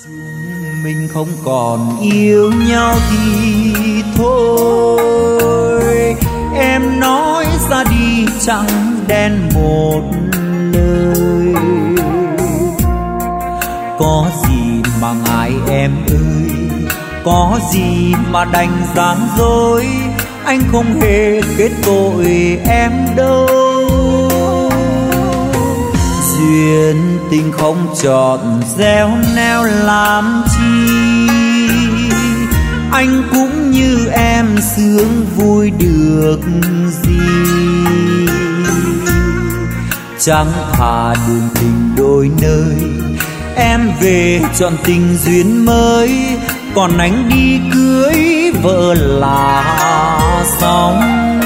Mình không còn yêu nhau thì thôi, em nói ra đi chẳng đen một lời. Có gì mà ngại em ơi, có gì mà đành gian dối, anh không hề kết tội em đâu. Duyên tình không chọn gieo neo làm chi, anh cũng như em sướng vui được gì. Chẳng thà đường tình đôi nơi, em về chọn tình duyên mới, còn anh đi cưới vợ là xong.